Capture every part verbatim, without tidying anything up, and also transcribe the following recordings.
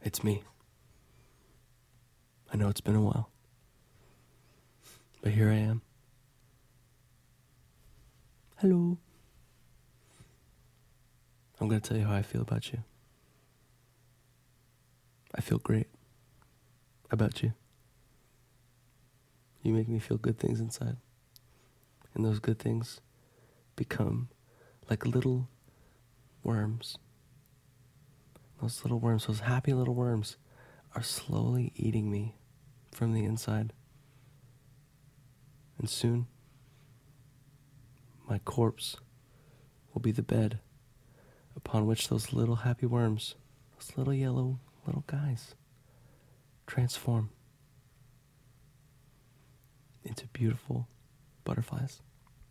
It's me. I know it's been a while, but here I am. Hello. I'm going to tell you how I feel about you. I feel great about you. You make me feel good things inside. And those good things become like little worms. Those little worms, those happy little worms, are slowly eating me from the inside. And soon, my corpse will be the bed upon which those little happy worms, those little yellow little guys, transform into beautiful butterflies.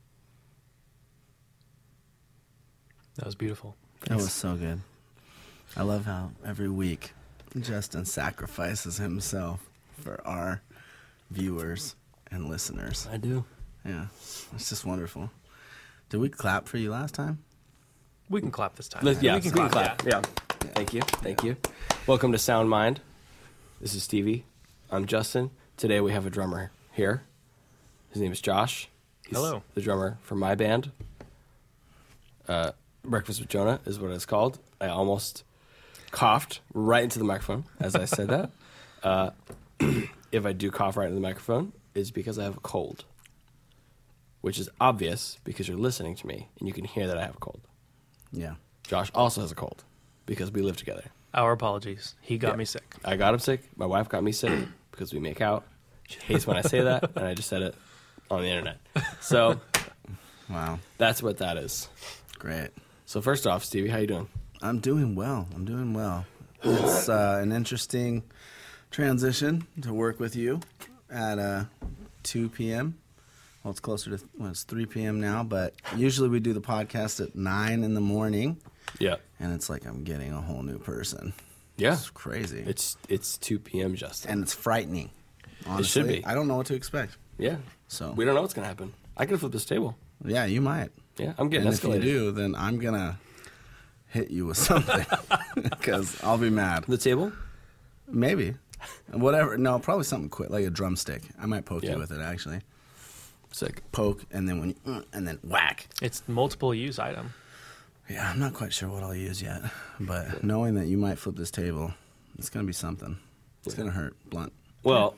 That was beautiful. That was so good. I love how every week Justin sacrifices himself for our viewers and listeners. I do. Yeah, it's just wonderful. Did we clap for you last time? We can clap this time. Let's, yeah, we can clap. Yeah. yeah. Thank you. Thank you. Welcome to Sound Mind. This is Stevie. I'm Justin. Today we have a drummer here. His name is Josh. He's Hello. The drummer for my band. Uh, Breakfast with Jonah is what it's called. I almost coughed right into the microphone as I said that. Uh, if I do cough right into the microphone, it's because I have a cold, which is obvious because you're listening to me and you can hear that I have a cold. Yeah. Josh also has a cold because we live together. Our apologies. He got Yeah. me sick. I got him sick. My wife got me sick because we make out. She hates when I say that, and I just said it on the internet. So Wow. that's what that is. Great. So first off, Stevie, how you doing? I'm doing well. I'm doing well. It's uh, an interesting transition to work with you at uh, two p.m. Well, it's closer to, well, it's three p.m. now, but usually we do the podcast at nine in the morning, Yeah. and it's like I'm getting a whole new person. Yeah. It's crazy. It's it's two p.m., Justin. and it's frightening, honestly. should be. I don't know what to expect. Yeah. So, We don't know what's going to happen. I could flip this table. yeah, you might. Yeah, I'm getting And if you escalated. do, then I'm going to hit you with something because I'll be mad. The table? Maybe. Whatever. No, probably something quick, like a drumstick. I might poke Yeah. you with it, actually. Sick. Poke, and then when you, mm, and then whack. It's multiple use item. Yeah, I'm not quite sure what I'll use yet, but knowing that you might flip this table, it's going to be something. It's going to hurt, blunt. Well,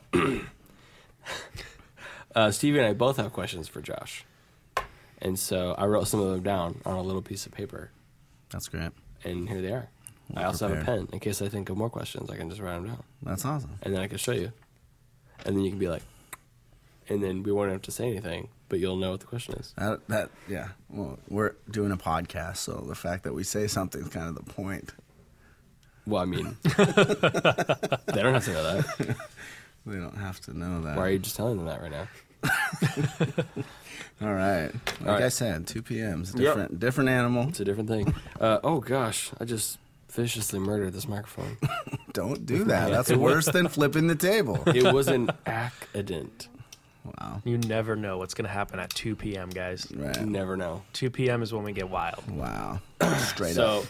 uh, Stevie and I both have questions for Josh. And so I wrote some of them down on a little piece of paper, That's great. and here they are. Well I also have a prepared. pen in case I think of more questions. I can just write them down, That's awesome. and then I can show you, and then you can be like, and then we won't have to say anything, but you'll know what the question is. That, that, yeah. Well, we're doing a podcast, so the fact that we say something is kind of the point. Well, I mean, they don't have to know that. They don't have to know that. Why are you just telling them that right now? All right. Like All right. I said, two p.m. is a Yep. different, different animal. It's a different thing. Uh, oh gosh, I just viciously murdered this microphone. Don't do that. Yeah. That's worse than flipping the table. It was an accident. Wow. You never know what's going to happen at two p.m., guys. Right. You never know. two p.m. is when we get wild. Wow. Straight So,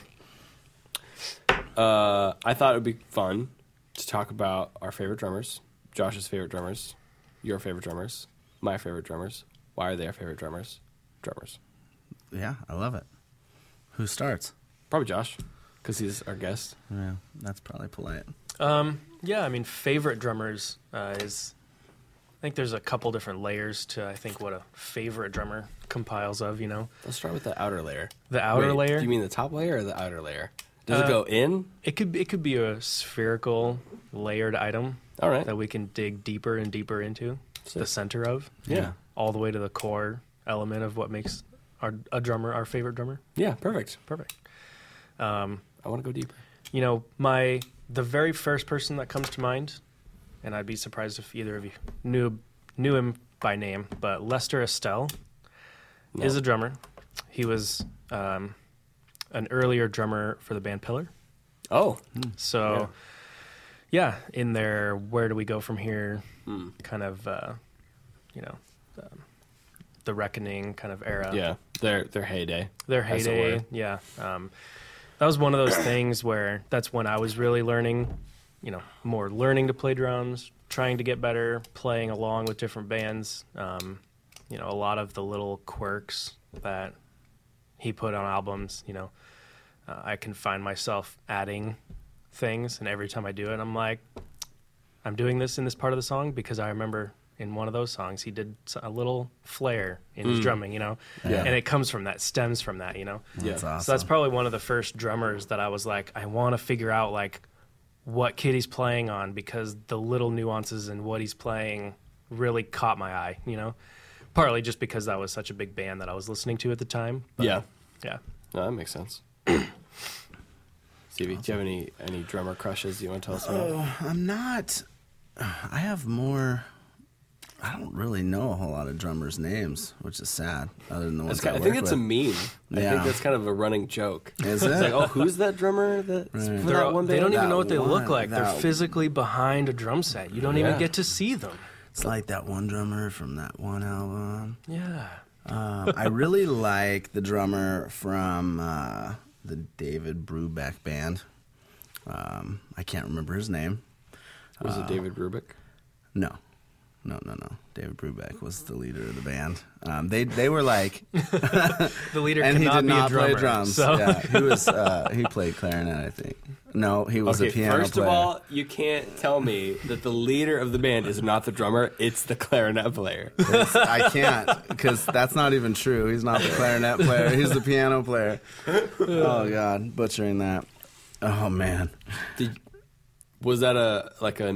up. uh, I thought it would be fun to talk about our favorite drummers, Josh's favorite drummers, your favorite drummers, my favorite drummers. Why are they our favorite drummers? Drummers. Yeah, I love it. Who starts? Probably Josh, because he's our guest. Yeah, that's probably polite. Um, yeah, I mean, favorite drummers uh, is... I think there's a couple different layers to, I think, what a favorite drummer compiles of, you know? Let's start with the outer layer. The outer Wait, layer? Do you mean the top layer or the outer layer? Does Uh, it go in? It could it could be a spherical layered item All right. that we can dig deeper and deeper into Sick. the center of, Yeah. all the way to the core element of what makes our a drummer our favorite drummer. Yeah, perfect. Perfect. Um, I want to go deeper. you know, my the very first person that comes to mind, and I'd be surprised if either of you knew knew him by name, but Lester Estelle No. is a drummer. He was um, an earlier drummer for the band Pillar. Oh. So, yeah, in their Where Do We Go From Here Hmm. kind of, uh, you know, um, the Reckoning kind of era. Yeah. Their their heyday. Their As it heyday. were. Yeah. Um, that was one of those things where that's when I was really learning you know, more learning to play drums, trying to get better, playing along with different bands. Um, you know, a lot of the little quirks that he put on albums, you know, uh, I can find myself adding things, and every time I do it, I'm like, I'm doing this in this part of the song because I remember in one of those songs he did a little flair in his drumming, you know, Yeah. and it comes from that, stems from that, you know. That's Yeah. awesome. So that's probably one of the first drummers that I was like, I want to figure out like what kid he's playing on, because the little nuances in what he's playing really caught my eye, you know. Partly just because that was such a big band that I was listening to at the time. But, Yeah. yeah. No, that makes sense. Stevie, do you have any, any drummer crushes you want to tell us about? Oh, I'm not. I have more. I don't really know a whole lot of drummers' names, which is sad. Other than the ones That's kind, I, I think work it's a with. meme. I Yeah. think that's kind of a running joke. Is It's it? like, oh, who's that drummer that's Right. for They're, that one they band? don't even That know what they look one- like. They're that- physically behind a drum set. You don't Yeah. even get to see them. It's like that one drummer from that one album. Yeah. Um, I really like the drummer from uh, the David Brubeck band. Um, I can't remember his name. Was it David Brubeck? No, no, no, no. David Brubeck was the leader of the band. Um, they they were like, The leader and he cannot did be not a drummer. play drums. So. Yeah, he was uh, he played clarinet, I think. No, he was Okay, a piano first player. of all, you can't tell me that the leader of the band is not the drummer. It's the clarinet player. It's- I can't, because that's not even true. He's not the clarinet player. He's the piano player. Oh God, butchering that. Oh man. Did, was that a like a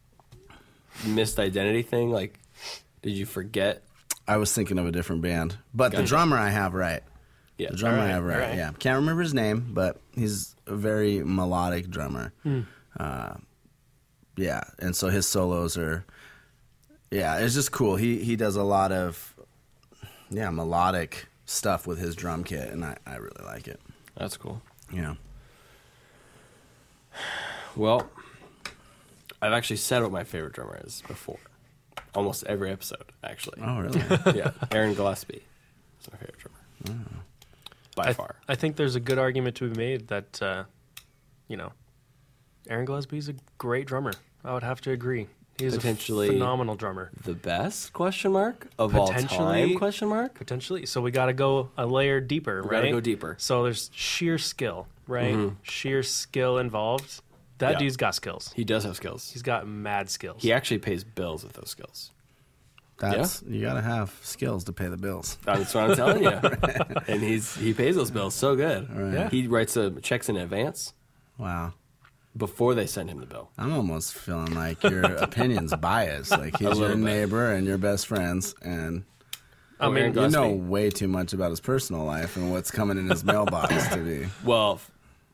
missed identity thing? Like, did you forget? I was thinking of a different band, but the Gotcha. drummer I have right. Yeah, The drummer I Alright, have right. alright. Yeah, can't remember his name, but he's a very melodic drummer. Hmm. Uh, yeah, and so his solos are. Yeah, it's just cool. He he does a lot of, yeah, melodic stuff with his drum kit, and I, I really like it. that's cool. Yeah. Well, I've actually said what my favorite drummer is before. Almost every episode, actually. Oh really? Yeah, Aaron Gillespie is my favorite drummer. By I, th- far. I think there's a good argument to be made that, uh, you know, Aaron Gillespie's a great drummer. I would have to agree. He's Potentially- a phenomenal drummer. The best question mark of all Potentially- time question mark? Potentially. So we got to go a layer deeper, We right? gotta go deeper. So there's sheer skill, right? Sheer skill involved. That Yeah. dude's got skills. He does have skills. He's got mad skills. He actually pays bills with those skills. That's you gotta have skills to pay the bills. That's what I'm telling you. And he's he pays those bills so good. Right. Yeah. He writes the checks in advance Wow. before they send him the bill. I'm almost feeling like your opinion's biased. Like he's little your bit. neighbor and your best friends, and I Oh, mean, Aaron you know Gillespie. way too much about his personal life and what's coming in his mailbox to be. Well, f-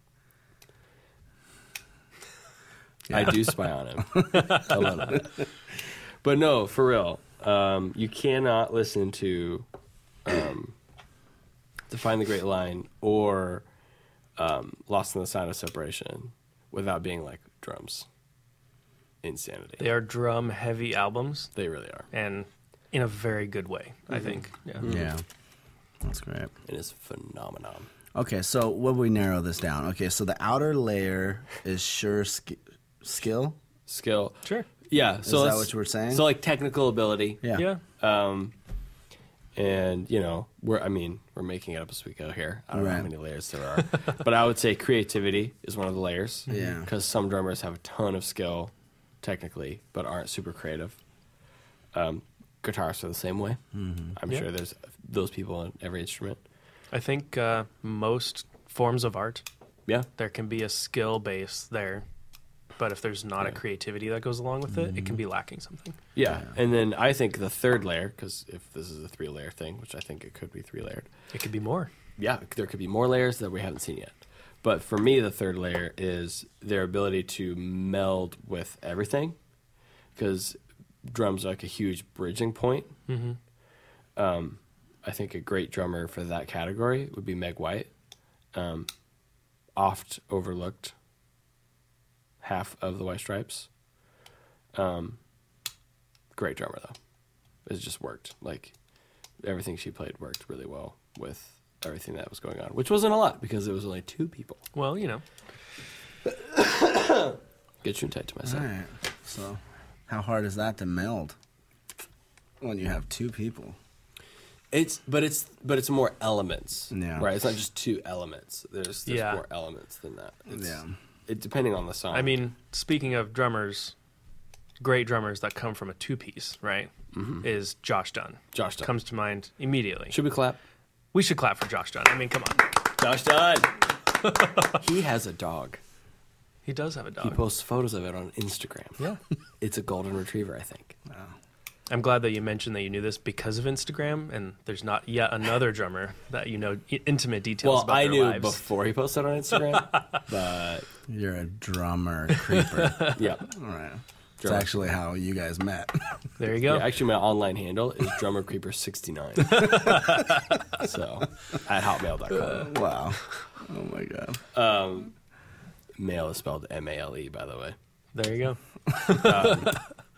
I Yeah. do spy on him a little bit. But no, for real, um, you cannot listen to um, Define the Great Line or um, Lost in the Sound of Separation without being like drums. Insanity. they are drum heavy albums, They really are. and in a very good way, I Mm-hmm. think. Yeah. Yeah, that's great. It is phenomenon. Okay, so what would we narrow this down? Okay, so the outer layer is sure sk- skill. Skill. Sure. Yeah. So that let's- what you were saying? So like technical ability. Yeah. Yeah. Um, and you know, we're I mean, we're making it up as we go here. I don't know how Right. many layers there are, but I would say creativity is one of the layers. Yeah. Because some drummers have a ton of skill, technically, but aren't super creative. Um, guitarists are the same way. Mm-hmm. I'm Yeah. sure there's those people in every instrument. I think uh, most forms of art, Yeah. there can be a skill base there, but if there's not a creativity that goes along with it, it can be lacking something. Yeah. And then I think the third layer, because if this is a three layer thing, which I think it could be three layered. It could be more. Yeah, there could be more layers that we haven't seen yet. But for me, the third layer is their ability to meld with everything, because drums are like a huge bridging point. Mm-hmm. Um, I think a great drummer for that category would be Meg White, um, oft overlooked half of the White Stripes. Um, great drummer though, it just worked. Like everything she played worked really well with everything that was going on, which wasn't a lot because it was only two people. Well, you know, Get you tight to All myself. right. So, how hard is that to meld when you have two people? It's but it's but it's more elements. Yeah. Right. It's not just two elements. There's there's Yeah. more elements than that. It's, Yeah. It depending on the song. I mean, speaking of drummers, great drummers that come from a two-piece, right, Mm-hmm. is Josh Dunn. Josh Dunn. Comes to mind immediately. Should we clap? We should clap for Josh Dunn. I mean, come on. Josh Dunn. He has a dog. He does have a He dog. posts photos of it on Instagram. Yeah. It's a golden retriever, I think. Wow. I'm glad that you mentioned that you knew this because of Instagram, and there's not yet another drummer that you know i- intimate details Well, about I their knew lives. before he posted on Instagram, but You're a drummer creeper. yeah. All right. It's Drummer. actually how you guys met. There you go. Yeah, actually, my online handle is drummer creeper sixty-nine. So, at hotmail dot com. Wow. Oh my god. Um, male is spelled M A L E, by the way. There you go.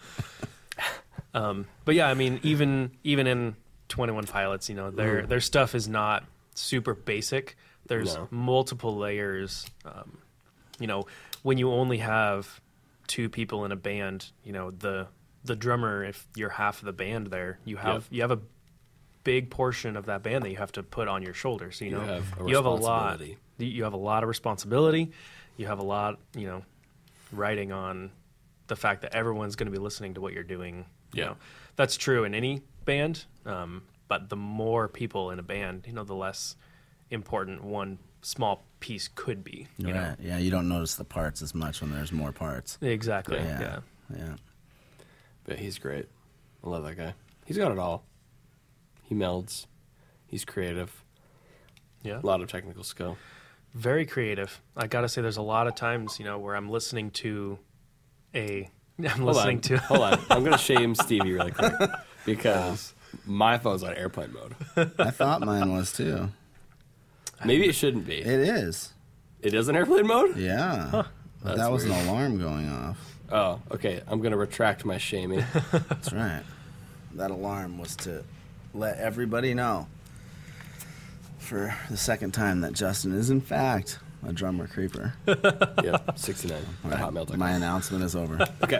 um, but yeah, I mean, even even in Twenty One Pilots, you know, their Mm. their stuff is not super basic. There's No. multiple layers. Um, you know, when you only have two people in a band, you know, the the drummer, if you're half of the band there, you have Yep. you have a big portion of that band that you have to put on your shoulders. You You know, have a you have a lot. responsibility. You have a lot of responsibility. You have a lot, you know, writing on the fact that everyone's going to be listening to what you're doing. You Yeah. know, that's true in any band. Um, but the more people in a band, you know, the less important one small piece could be. You know? Right. Yeah, you don't notice the parts as much when there's more parts. Exactly. Yeah. Yeah. Yeah. But he's great. I love that guy. He's got it all. He melds. He's creative. Yeah. A lot of technical skill. Very creative. I got to say, there's a lot of times, you know, where I'm listening to a. I'm Hold listening on. to. Hold on. I'm going to shame Stevie really quick because my phone's on airplane mode. I thought mine was too. Maybe it shouldn't be. It is. It is in airplane mode? Yeah. But That's that was weird. an alarm going off. Oh, okay. I'm going to retract my shaming. That's right. That alarm was to let everybody know for the second time that Justin is, in fact, a drummer creeper. Yeah, sixty-nine All at right, hotmail dot com. my announcement is over. Okay.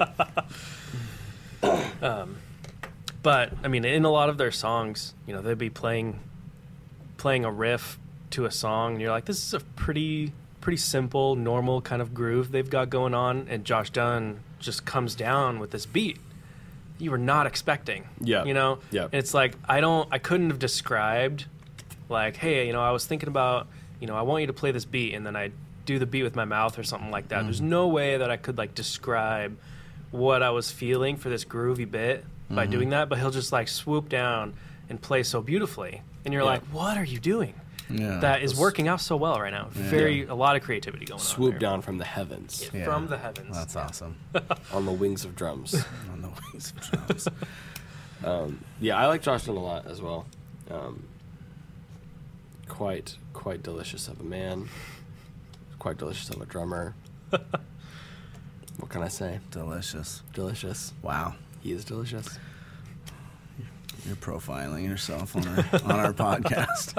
But I mean, in a lot of their songs, you know, they'd be playing playing a riff to a song, and you're like, this is a pretty pretty simple, normal kind of groove they've got going on, and Josh Dunn just comes down with this beat you were not expecting. Yeah. You know? Yeah. And it's like I don't I couldn't have described like, hey, you know, I was thinking about, you know, I want you to play this beat, and then I do the beat with my mouth or something like that. There's no way that I could like describe what I was feeling for this groovy bit by doing that, but he'll just like swoop down and play so beautifully. And you're Yeah. like, what are you doing? Yeah. That is working out so well right now. Very a lot of creativity going on. Swoop there. down from the heavens Yeah. From the heavens. That's awesome. on the wings of drums. On the wings of drums. Um, yeah, I like Josh Dunn a lot as well. Um, quite, quite delicious of a man. Quite delicious of a drummer. What can I say? Delicious. Delicious. Wow. He is delicious. You're profiling yourself on our, on our podcast.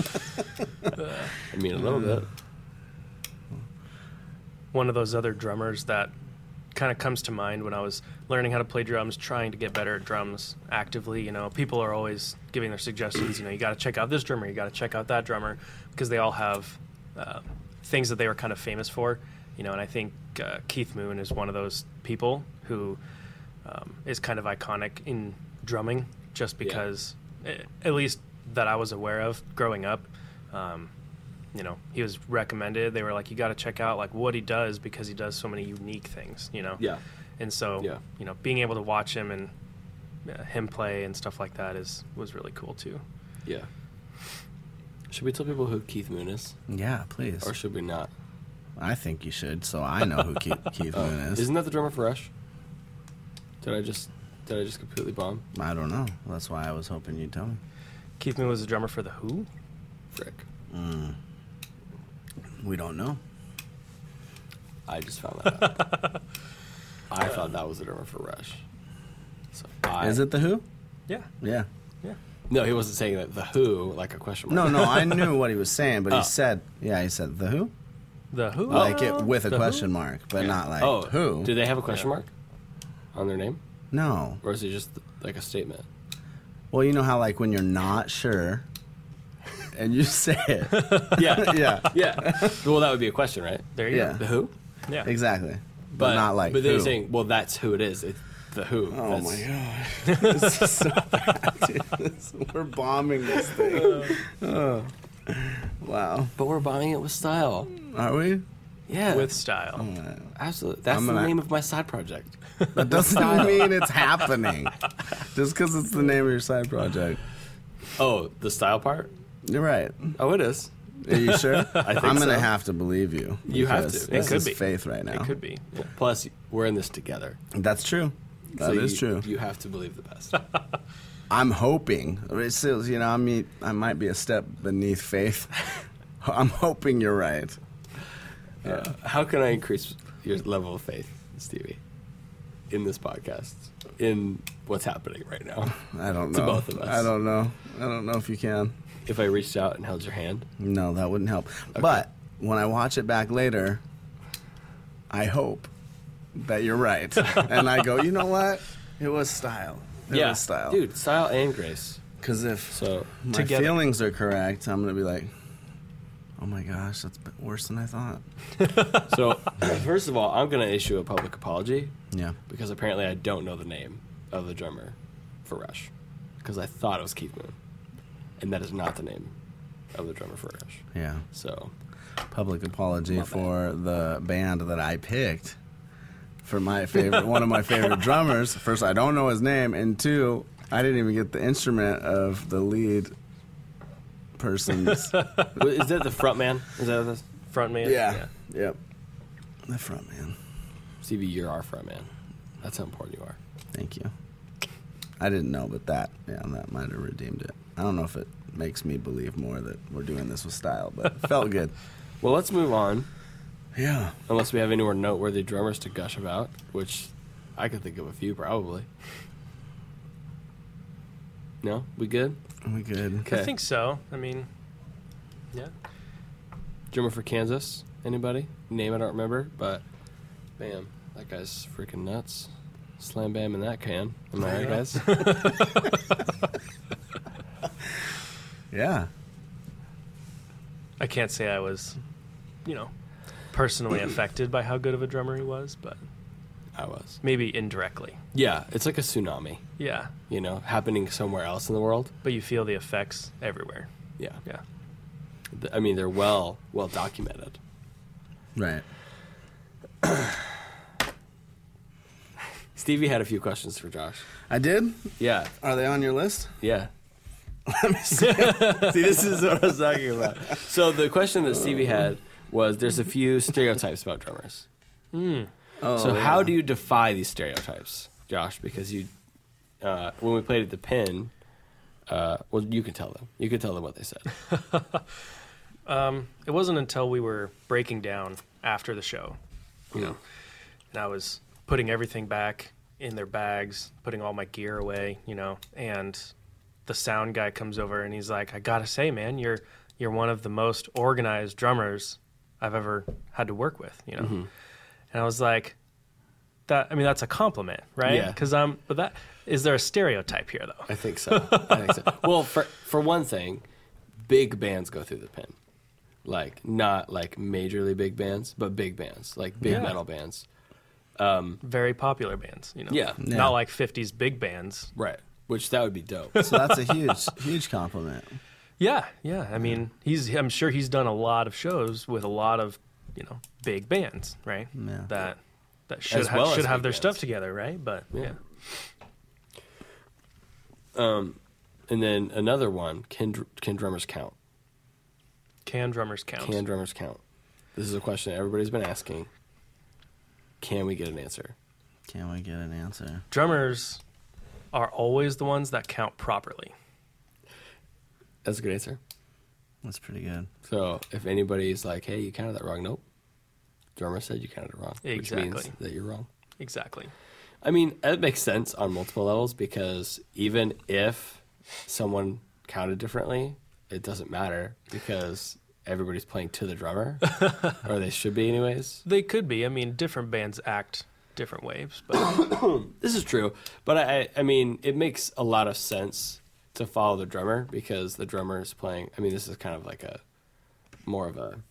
I mean, a little bit. One of those other drummers that kind of comes to mind when I was learning how to play drums, trying to get better at drums actively. You know, people are always giving their suggestions. You know, you got to check out this drummer, you got to check out that drummer, because they all have uh, things that they were kind of famous for. You know, and I think uh, Keith Moon is one of those people who um, is kind of iconic in drumming, just because, eh, at least that I was aware of growing up. Um, you know, he was recommended. They were like, you got to check out like what he does, because he does so many unique things, you know? Yeah. And so, Yeah. you know, being able to watch him and uh, him play and stuff like that is, was really cool too. Yeah. Should we tell people who Keith Moon is? Yeah, please. Or should we not? I think you should, so I know who Keith, Keith Oh, Moon is. Isn't that the drummer for Rush? Did I just did I just completely bomb? I don't know. That's why I was hoping you'd tell me. Keith Moon was the drummer for The Who. Frick. Mm. We don't know. I just found that out. I thought that was the drummer for Rush. So I, Is it The Who? Yeah. Yeah. Yeah. No, he wasn't saying that. The Who, like a question mark. No, no, I knew what he was saying, but Oh. he said, yeah, he said The Who? The who? Like it with a The question who? mark, but not like oh, who. Do they have a question Yeah. mark on their name? No. Or is it just like a statement? Well, you know how like when you're not sure and you say it. Yeah. Yeah. Yeah. Well, that would be a question, right? There you Yeah. The who? go. Yeah. Exactly. But, not like But then who. you're saying, well, that's who it is. It's the who. Oh That's- my god. This is so bad, dude. This- We're bombing this thing. Oh. Wow. But we're buying it with style. Are we? Yeah. With style. Absolutely. That's I'm the gonna- name of my side project. That doesn't mean it's happening. Just because it's the name of your side project. Oh, the style part? You're right. Oh, it is. Are you sure? I think I'm gonna so. have to believe you. You have because to. This It could is be. faith right now. It could be. Plus, we're in this together. That's true. That is So you, true. You have to believe the best. I'm hoping. It's still, you know, I mean, I might be a step beneath faith. I'm hoping you're right. Uh, how can I increase your level of faith, Stevie, in this podcast, in what's happening right now? I don't know. To both of us. I don't know. I don't know if you can. If I reached out and held your hand, No, that wouldn't help. But when I watch it back later, I hope that you're right. And I go, you know what? It was style. It yeah, was style. dude, style and grace. Because if So my Together. feelings are correct, I'm going to be like, oh my gosh, that's b- worse than I thought. So, first of all, I'm going to issue a public apology Yeah. because apparently I don't know the name of the drummer for Rush because I thought it was Keith Moon, and that is not the name of the drummer for Rush. Yeah. So, Public apology My bad. for the band that I picked for my favorite, one of my favorite drummers. First, I don't know his name, and two, I didn't even get the instrument of the lead person's. Wait, is that the front man? Is that this? Front man. Yeah. Yep. The front man. Stevie, you're our front man. That's how important you are. Thank you. I didn't know, but that, yeah, that might have redeemed it. I don't know if it makes me believe more that we're doing this with style, but it felt good. Well, let's move on. Yeah. Unless we have any more noteworthy drummers to gush about, which I could think of a few probably. No? We good? We good. Okay. I think so. I mean, yeah. Drummer for Kansas? Anybody? Name I don't remember, but bam, that guy's freaking nuts. Slam bam in that can. Am I right, guys? Yeah. I can't say I was, you know, personally affected by how good of a drummer he was, but I was. maybe indirectly. Yeah, it's like a tsunami, Yeah. you know, happening somewhere else in the world. But you feel the effects everywhere. Yeah. Yeah. Th- I mean, they're well well documented. Right. Stevie had a few questions for Josh. I did? Yeah, Are they on your list? yeah. See, this is what I was talking about. So the question that Stevie had was, there's a few stereotypes about drummers. Mm. Oh, So yeah. how do you defy these stereotypes, Josh? Because you, uh, when we played at the Pin, uh, well, you can tell them. You can tell them what they said. Um, it wasn't until we were breaking down after the show, you know, and I was putting everything back in their bags, putting all my gear away, you know, and the sound guy comes over and he's like, I gotta say, man, you're you're one of the most organized drummers I've ever had to work with, you know. Mm-hmm. And I was like, that I mean, that's a compliment, right? Yeah. Because I'm, but that is there a stereotype here though? I think so. I think so. Well, for for one thing, big bands go through the Pin, like not like majorly big bands, but big bands, like big Yeah. metal bands. Very popular bands, you know. Yeah. Yeah. Not like fifties big bands. Right. Which that would be dope. So that's a huge, huge compliment. Yeah, yeah. I mean, he's I'm sure he's done a lot of shows with a lot of, you know, big bands, right? Yeah. That that should As ha- well as should have big their bands. stuff together, right? But Yeah. yeah. Um, and then another one: can dr- can drummers count? Can drummers count? Can drummers count? This is a question everybody's been asking. Can we get an answer? Can we get an answer? Drummers are always the ones that count properly. That's a good answer. That's pretty good. So if anybody's like, "Hey, you counted that wrong," nope. Drummer said you counted it wrong, which means Exactly. that you're wrong. Exactly. I mean, it makes sense on multiple levels because even if someone counted differently, it doesn't matter because everybody's playing to the drummer, or they should be anyways. They could be. I mean, different bands act different ways, but This is true, but I, I mean, it makes a lot of sense to follow the drummer because the drummer is playing. I mean, this is kind of like a more of a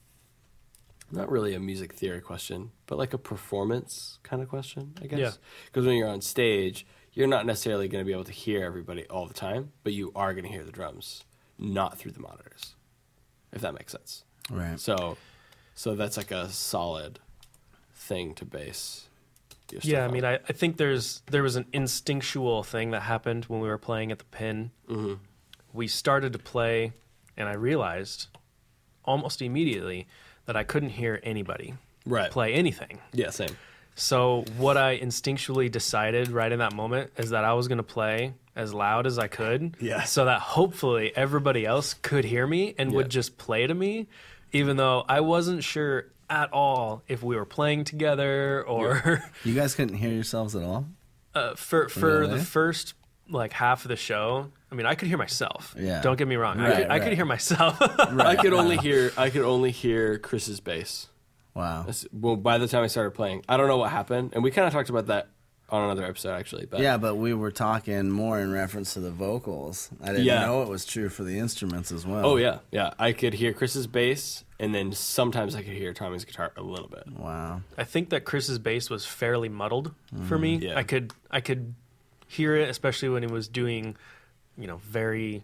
not really a music theory question, but like a performance kind of question, I guess. Yeah. Because when you're on stage, you're not necessarily going to be able to hear everybody all the time, but you are going to hear the drums, not through the monitors, if that makes sense. Right. So, so that's like a solid thing to base. Your yeah, I stuff mean, on. I, I think there's there was an instinctual thing that happened when we were playing at the Pin. Mm-hmm. We started to play, and I realized almost immediately that I couldn't hear anybody right. play anything. Yeah, same. So what I instinctually decided right in that moment is that I was going to play as loud as I could, Yeah. so that hopefully everybody else could hear me and Yeah. would just play to me, even though I wasn't sure at all if we were playing together or You guys couldn't hear yourselves at all? uh, for for Really? the first like half of the show. I mean, I could hear myself. Yeah. Don't get me wrong. I Right, could I right. could hear myself. I could only hear I could only hear Chris's bass. Wow. That's- Well, by the time I started playing, I don't know what happened, and we kind of talked about that on another episode actually. But Yeah, but we were talking more in reference to the vocals. I didn't Yeah. know it was true for the instruments as well. oh yeah, yeah, I could hear Chris's bass, and then sometimes I could hear Tommy's guitar a little bit. Wow. I think that Chris's bass was fairly muddled for me. Yeah. I could I could hear it, especially when he was doing, you know, very,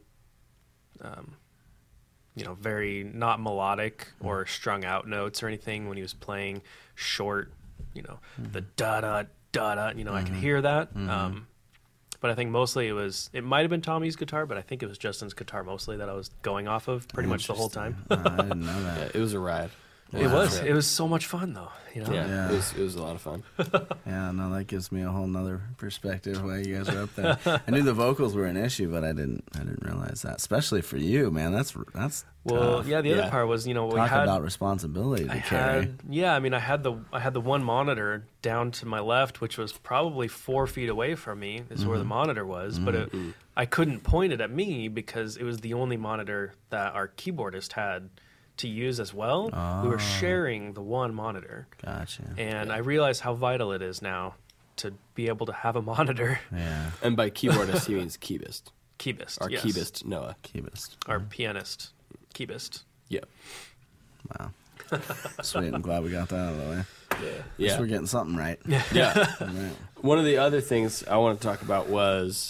um, you know, very not melodic or strung out notes or anything. When he was playing short, you know, the da da da da. You know, I could hear that. Um, but I think mostly it was it might have been Tommy's guitar, but I think it was Justin's guitar mostly that I was going off of pretty much the whole time. Uh, I didn't know that. Yeah, it was a ride. It Wow. was it was so much fun though. You know. Yeah, Yeah. It, was, it was a lot of fun. Yeah, no, that gives me a whole nother perspective why you guys were up there. I knew the vocals were an issue, but I didn't I didn't realize that. Especially for you, man. That's that's Well, tough. yeah. The Yeah. other part was, you know, we Talk had about responsibility to I carry. had, yeah, I mean, I had the I had the one monitor down to my left, which was probably four feet away from me. Is where the monitor was, but it, I couldn't point it at me because it was the only monitor that our keyboardist had to use as well. We were sharing the one monitor, Gotcha. and I realize how vital it is now to be able to have a monitor. Yeah, And by keyboardist, he means keyboardist. Keyboardist, Our yes. keyboardist, Noah. keyboardist. Our pianist, keyboardist. Yeah. Wow. Sweet. I'm glad we got that out of the way. At Yeah. least we're getting something right. Yeah. Right. One of the other things I want to talk about was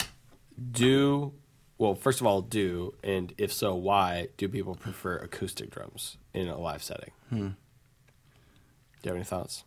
do, well, first of all, do, and if so, why do people prefer acoustic drums in a live setting? Hmm. Do you have any thoughts?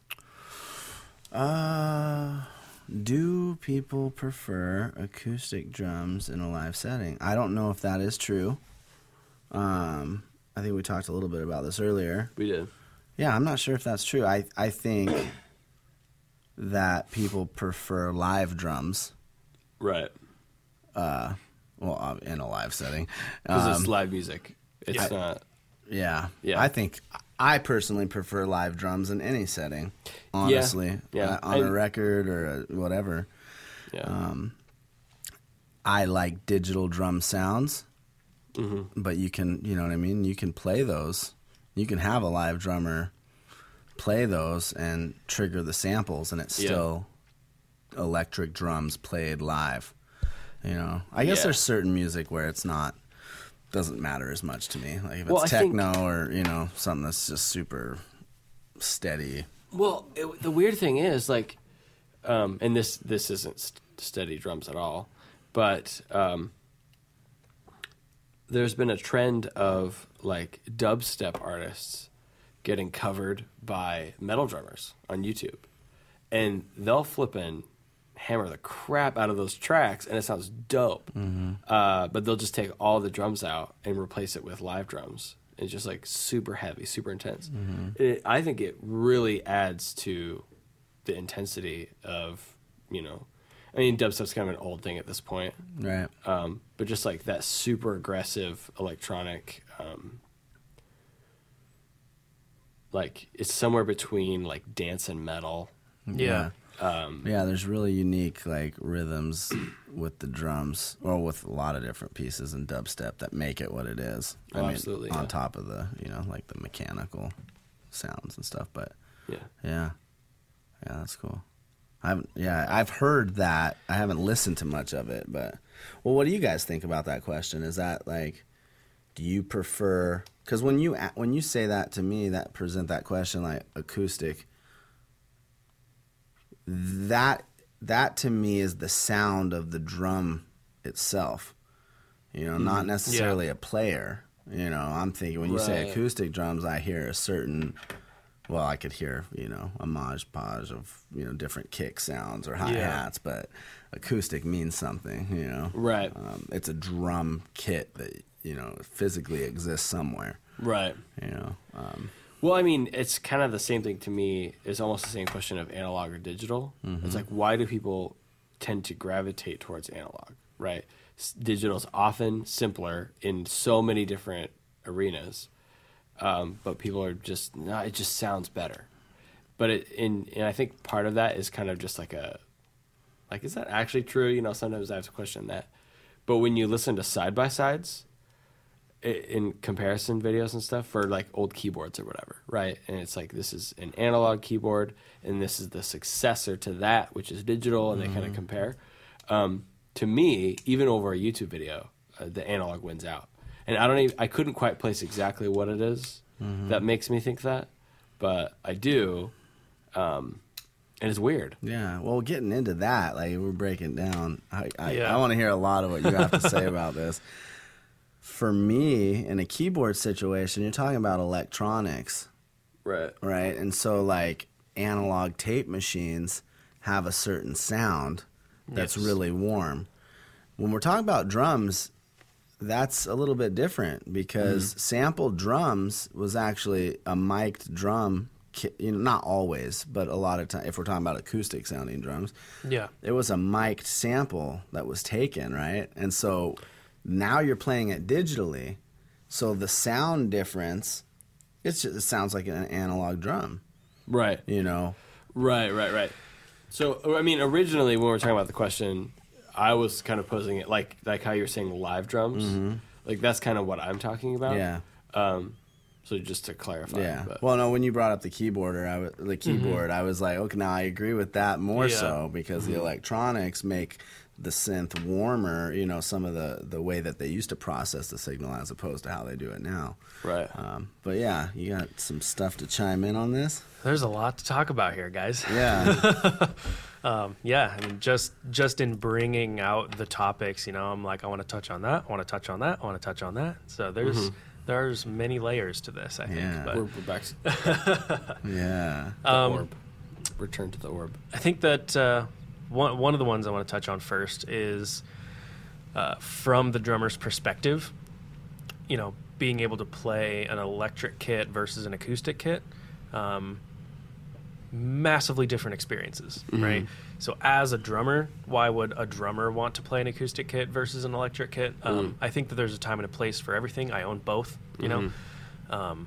Uh, do people prefer acoustic drums in a live setting? I don't know if that is true. Um, I think we talked a little bit about this earlier. We did. Yeah, I'm not sure if that's true. I I think that people prefer live drums. Right. Uh, well, uh, in a live setting. Because Um, it's live music. It's yeah. not. yeah, Yeah. I think I personally prefer live drums in any setting. Honestly, Yeah. Uh, on a I- record or a, whatever. Yeah. Um, I like digital drum sounds, Mm-hmm. but you can, you know what I mean? You can play those. You can have a live drummer play those and trigger the samples, and it's Yeah. still electric drums played live. You know, I guess Yeah. there's certain music where it's not, doesn't matter as much to me. Like if it's Well, I think- techno or, you know, something that's just super steady. Well, it, the weird thing is, like, um, and this this isn't st- steady drums at all, but um, there's been a trend of like dubstep artists getting covered by metal drummers on YouTube, and they'll flip and hammer the crap out of those tracks, and it sounds dope. Uh, but they'll just take all the drums out and replace it with live drums. It's just like super heavy, super intense. It, I think it really adds to the intensity of, you know, I mean, dubstep's kind of an old thing at this point, Right. um, but just like that super aggressive electronic, um, like it's somewhere between like dance and metal. Yeah. Um, Yeah, there's really unique like rhythms with the drums, or with a lot of different pieces in dubstep that make it what it is. Oh, absolutely, On yeah. top of the, you know, like the mechanical sounds and stuff. But yeah. yeah, yeah, that's cool. I've yeah, I've heard that. I haven't listened to much of it, but well, what do you guys think about that question? Is that like, do you prefer? Because when you a- when you say that to me, that present that question like acoustic. That that to me is the sound of the drum itself. You know, not necessarily Yeah. a player. You know, I'm thinking when you say Right. acoustic drums, I hear a certain. Well, I could hear, you know, a modge podge of, you know, different kick sounds or hi-hats, but acoustic means something, you know. Right. Um, it's a drum kit that, you know, physically exists somewhere, Right. you know. Um, Well, I mean, it's kind of the same thing to me. It's almost the same question of analog or digital. Mm-hmm. It's like, why do people tend to gravitate towards analog, right? S- Digital is often simpler in so many different arenas, um, but people are just, nah, it just sounds better. But it, in, and I think part of that is kind of just like a, like, is that actually true? You know, sometimes I have to question that. But when you listen to side-by-sides, in comparison videos and stuff for like old keyboards or whatever, right? And it's like, this is an analog keyboard and this is the successor to that, which is digital, and they kind of compare. Um, to me, even over a YouTube video, uh, the analog wins out. And I don't even, I couldn't quite place exactly what it is that makes me think that, but I do. Um, and it's weird. yeah, well, getting into that, like we're breaking down. I, I, Yeah. I want to hear a lot of what you have to say about this. For me, in a keyboard situation, you're talking about electronics, Right. right? And so, like, analog tape machines have a certain sound that's Yes. really warm. When we're talking about drums, that's a little bit different because sampled drums was actually a mic'd drum. ki- You know, not always, but a lot of time. If we're talking about acoustic sounding drums, Yeah. it was a mic'd sample that was taken, right? And so now you're playing it digitally, so the sound difference, it's just, it sounds like an analog drum, Right. you know? Right, right, right. So, I mean, originally when we were talking about the question, I was kind of posing it like like how you're saying live drums. Like that's kind of what I'm talking about. Yeah. Um, so just to clarify. Yeah. But, Well, no, when you brought up the keyboarder, I w- the keyboard, I was like, okay, now I agree with that more Yeah. so because the electronics make the synth warmer, you know, some of the, the way that they used to process the signal as opposed to how they do it now. right. Um, but yeah, you got some stuff to chime in on this? There's a lot to talk about here, guys. Yeah. Um, yeah, I mean, just just in bringing out the topics, you know, I'm like, I want to touch on that, I want to touch on that, I want to touch on that. So there's there's many layers to this, I think. Yeah. But we're, we're back to the yeah. orb. Return to the orb. I think that uh, one one of the ones I want to touch on first is uh, from the drummer's perspective. You know, being able to play an electric kit versus an acoustic kit, um, massively different experiences, right? So, as a drummer, why would a drummer want to play an acoustic kit versus an electric kit? Um, I think that there's a time and a place for everything. I own both, you know. Um,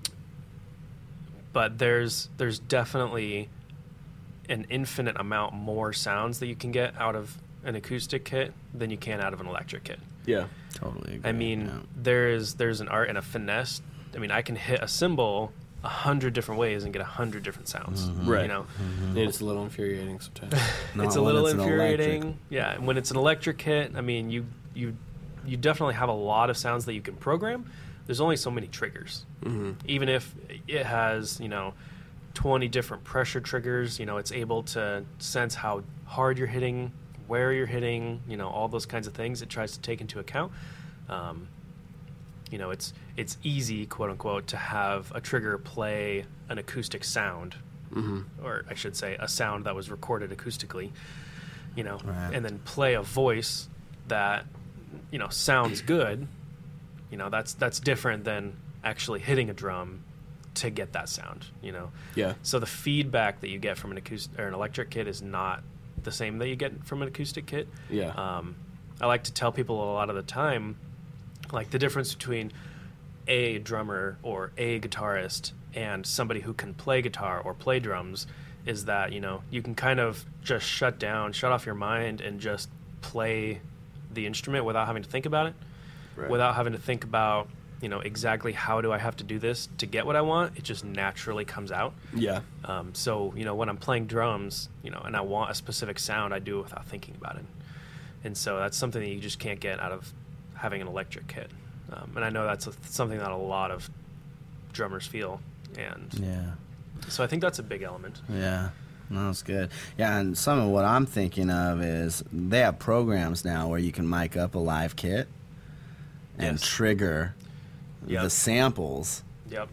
but there's there's definitely an infinite amount more sounds that you can get out of an acoustic kit than you can out of an electric kit. Yeah. Totally agree. I mean, yeah. there is there's an art and a finesse. I mean, I can hit a cymbal a hundred different ways and get a hundred different sounds. Right. You know, And it's a little infuriating sometimes. Not it's a when little it's an infuriating. electric. Yeah, and when it's an electric kit, I mean, you you you definitely have a lot of sounds that you can program. There's only so many triggers. Mm-hmm. Even if it has, you know, twenty different pressure triggers, you know, it's able to sense how hard you're hitting, where you're hitting, you know, all those kinds of things it tries to take into account. Um, you know, it's it's easy, quote unquote, to have a trigger play an acoustic sound, Mm-hmm. or I should say, a sound that was recorded acoustically, you know, Right. and then play a voice that, you know, sounds good. You know, that's that's different than actually hitting a drum to get that sound. You know, Yeah. so the feedback that you get from an acoustic or an electric kit is not the same that you get from an acoustic kit. Yeah. Um, I like to tell people a lot of the time, like the difference between a drummer or a guitarist and somebody who can play guitar or play drums is that, you know, you can kind of just shut down, shut off your mind, and just play the instrument without having to think about it, Right. without having to think about, you know, exactly how do I have to do this to get what I want. It just naturally comes out. Yeah. Um, so, you know, when I'm playing drums, you know, and I want a specific sound, I do it without thinking about it. And so that's something that you just can't get out of having an electric kit. Um, and I know that's a, something that a lot of drummers feel. And Yeah. so I think that's a big element. Yeah. No, that's good. Yeah, and some of what I'm thinking of is they have programs now where you can mic up a live kit and Yes. trigger Yep. the samples Yep.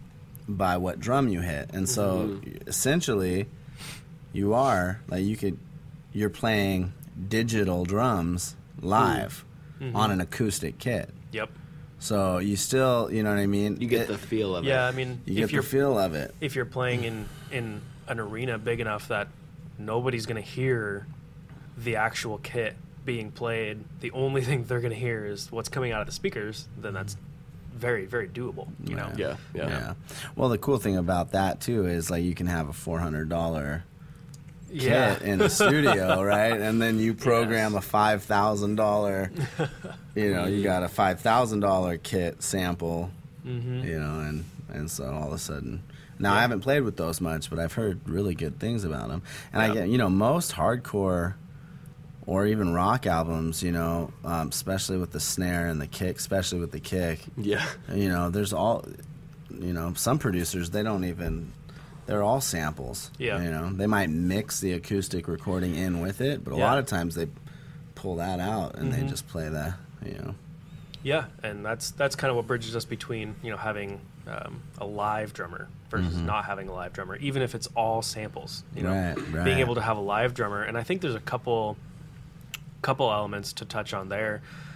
by what drum you hit. And so essentially you are like you could you're playing digital drums live Mhm. on an acoustic kit. Yep. So you still, you know what I mean? You get It- the feel of Yeah, it. I mean, you if get the you're feel of it. if you're playing in in an arena big enough that nobody's going to hear the actual kit being played, the only thing they're going to hear is what's coming out of the speakers, then that's very, very doable, you know? Yeah, yeah. Yeah. Well, the cool thing about that too is like you can have a four hundred dollar Yeah. kit in the studio, right? And then you program Yes. a five thousand dollar. You know, you got a five thousand dollar kit sample. Mhm. You know, and and so all of a sudden, now I haven't played with those much, but I've heard really good things about them. And I Yeah. get, you know, most hardcore or even rock albums, you know, um, especially with the snare and the kick, especially with the kick. Yeah. You know, there's all, you know, some producers, they don't even, they're all samples. Yeah. You know, they might mix the acoustic recording in with it, but a Yeah. lot of times they pull that out and they Mhm. just play that, you know. Yeah, and that's that's kind of what bridges us between, you know, having um, a live drummer versus not having a live drummer, even if it's all samples. You know, Right, right. being able to have a live drummer, and I think there's a couple couple elements to touch on there.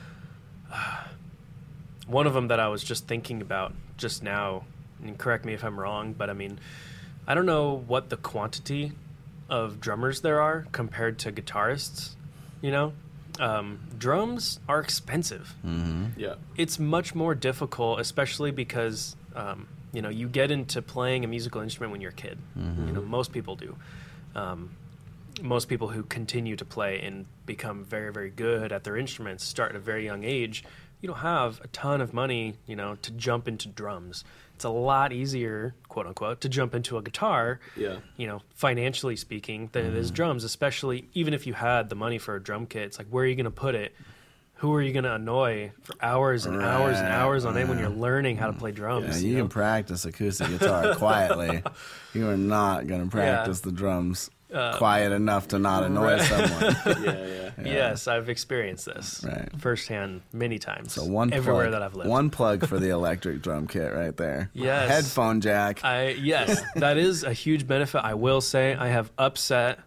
One of them that I was just thinking about just now, and correct me if I'm wrong, but I mean, I don't know what the quantity of drummers there are compared to guitarists. You know, um, drums are expensive. Mm-hmm. Yeah. It's much more difficult, especially because um, you know you get into playing a musical instrument when you're a kid. You know, most people do. Um, most people who continue to play and become very, very good at their instruments start at a very young age. You don't have a ton of money, you know, to jump into drums. It's a lot easier, quote unquote, to jump into a guitar. Yeah. You know, financially speaking, than it is drums. Especially even if you had the money for a drum kit, it's like, where are you going to put it? Who are you going to annoy for hours and hours and Right, hours on end when you're learning how to play Yeah, drums? you you can know? practice acoustic guitar quietly. You are not going to practice the drums Uh, quiet enough to not annoy right. someone. Yeah, yeah. Yes, I've experienced this Right. firsthand many times. So one everywhere plug, that I've lived. one plug for the electric drum kit right there. Yes. Headphone jack. I yes, that is a huge benefit. I will say I have upset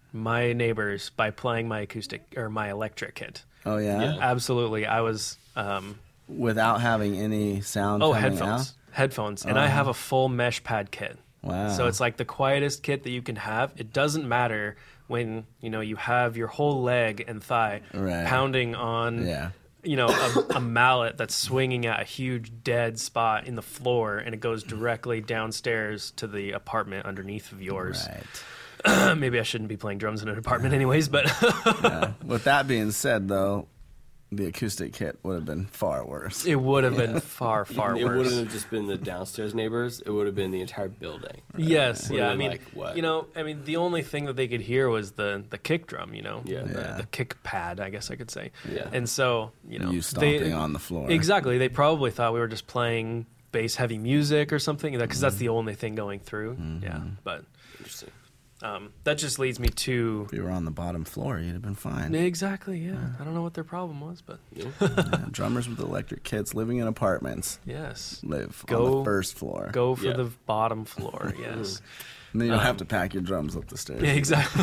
my neighbors by playing my acoustic or my electric kit. Oh yeah? Yeah. Absolutely, I was. Um, Without having any sound oh, coming headphones, out. headphones, and I Uh-huh. have a full mesh pad kit. Wow. So it's like the quietest kit that you can have. It doesn't matter when you know you have your whole leg and thigh Right. pounding on. Yeah. You know, a, a mallet that's swinging at a huge dead spot in the floor, and it goes directly downstairs to the apartment underneath of yours. Right. Maybe I shouldn't be playing drums in an apartment, anyways. But Yeah. With that being said, though, the acoustic kit would have been far worse. it would have been far, far it worse. wouldn't have just been the downstairs neighbors. It would have been the entire building. Yes, Would've yeah. I been mean, like, what? you know, I mean, the only thing that they could hear was the the kick drum. You know, Yeah. the, Yeah. the kick pad, I guess I could say. Yeah. And so, you know, You stomping they, on the floor. Exactly. They probably thought we were just playing bass heavy music or something, because Mm-hmm. that's the only thing going through. Yeah, but Interesting. um, that just leads me to If you were on the bottom floor, you'd have been fine. exactly. Yeah, I don't know what their problem was, but Yeah, drummers with electric kits living in apartments yes, live on Go- the first floor. go for Yeah. the bottom floor. Yes. And then you don't um, have to pack your drums up the stairs. Yeah, exactly.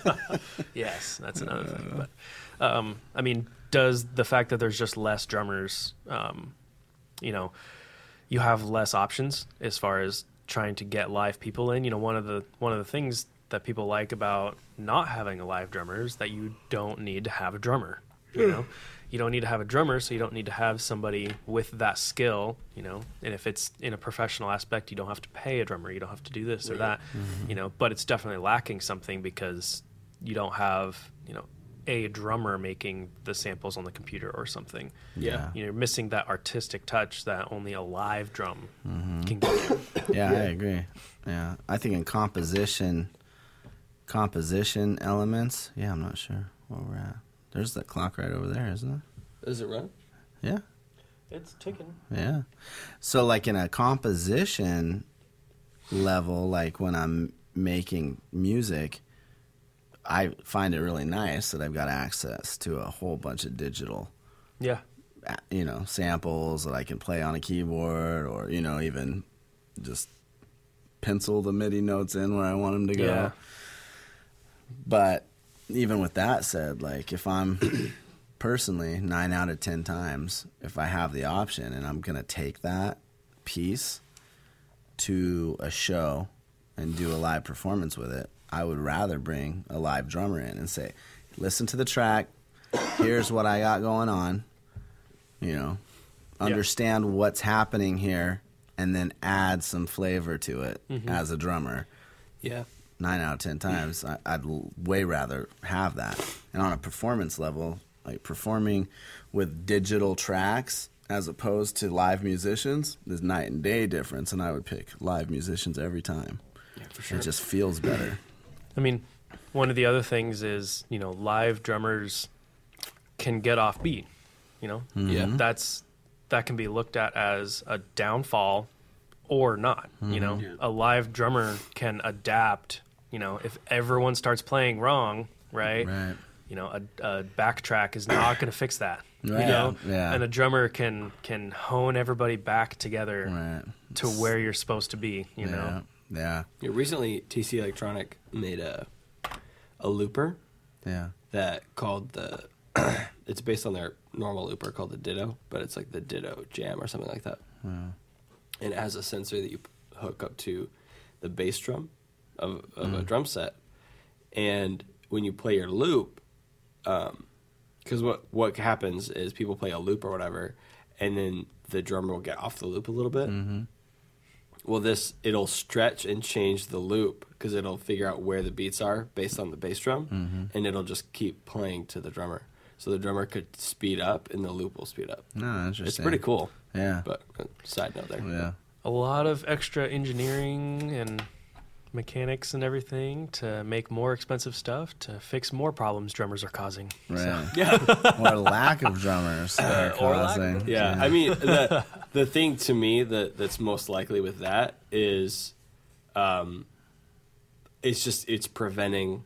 Yes, that's another thing. But um, I mean, does the fact that there's just less drummers, um, you know, you have less options as far as trying to get live people in. You know, one of the one of the things that people like about not having a live drummer is that you don't need to have a drummer. You know, you don't need to have a drummer, so you don't need to have somebody with that skill. You know, and if it's in a professional aspect, you don't have to pay a drummer. You don't have to do this or that. Mm-hmm. You know, but it's definitely lacking something because you don't have, you know, a drummer making the samples on the computer or something. Yeah. You're missing that artistic touch that only a live drum Mm-hmm. can give you. Yeah, I agree. Yeah, I think in composition, composition elements. Yeah, I'm not sure where we're at. There's that clock right over there, isn't it? Is it run? Yeah, It's ticking. yeah. So, like in a composition level, like when I'm making music, I find it really nice that I've got access to a whole bunch of digital, Yeah. you know, samples that I can play on a keyboard, or you know, even just pencil the MIDI notes in where I want them to go. Yeah. But even with that said, like if I'm personally nine out of ten times, if I have the option and I'm gonna take that piece to a show and do a live performance with it, I would rather bring a live drummer in and say, listen to the track, here's what I got going on, you know, understand what's happening here, and then add some flavor to it Mm-hmm. as a drummer. Yeah. Nine out of ten times, I, I'd l- way rather have that. And on a performance level, like performing with digital tracks as opposed to live musicians, there's night and day difference, and I would pick live musicians every time. Yeah, for sure. It just feels better. I mean, one of the other things is, you know, live drummers can get off beat. You know, Yeah. that's that can be looked at as a downfall or not. You know, Yeah. a live drummer can adapt. You know, if everyone starts playing wrong, right? Right. You know, a, a backtrack is not going to fix that. Right. You know, Yeah. and a drummer can can hone everybody back together Right. to where you're supposed to be. You yeah. know, Yeah. Yeah, recently, T C Electronic made a a looper Yeah. that called the. It's based on their normal looper called the Ditto, but it's like the Ditto Jam or something like that. Yeah. And it has a sensor that you p- hook up to the bass drum of, of a drum set, and when you play your loop, because what what happens is people play a loop or whatever, and then the drummer will get off the loop a little bit. Mm-hmm. Well, this it'll stretch and change the loop because it'll figure out where the beats are based on the bass drum, Mm-hmm. and it'll just keep playing to the drummer. So the drummer could speed up, and the loop will speed up. No, interesting. It's pretty cool. Yeah. But uh, side note there. Yeah. a lot of extra engineering and mechanics and everything to make more expensive stuff to fix more problems drummers are causing. Right. Yeah. Or lack of drummers that are Or lack of causing. them. Yeah, I mean the the thing to me that that's most likely with that is, um, it's just it's preventing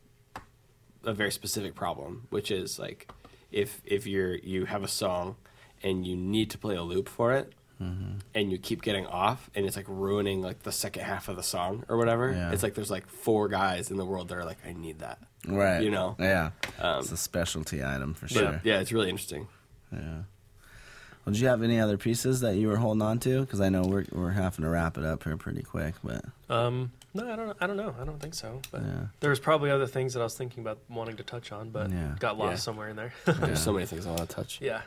a very specific problem, which is like if if you're you have a song and you need to play a loop for it, Mm-hmm. and you keep getting off, and it's like ruining like the second half of the song or whatever. Yeah. It's like there's like four guys in the world that are like, I need that. Right. You know? Yeah. Um, It's a specialty item for But sure. yeah, it's really interesting. Yeah. Well, did you have any other pieces that you were holding on to? Because I know we're we're having to wrap it up here pretty quick, but Um, no, I don't. I don't know. I don't think so. But Yeah. there was probably other things that I was thinking about wanting to touch on, but Yeah. got lost Yeah. somewhere in there. There's so many things I want to touch. yeah.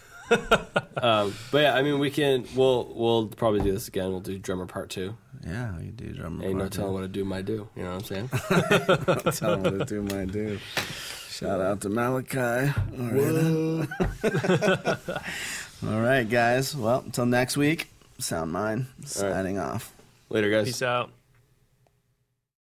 Um, but yeah, I mean, we can. We'll we'll probably do this again. We'll do drummer part two. yeah, we do drum. Ain't no part telling two. what a do my do. You know what I'm saying? Tell them what to do my do. Shout out to Malachi. All right. All right, guys. Well, until next week, Sound Mind signing off. Later, guys. Peace out.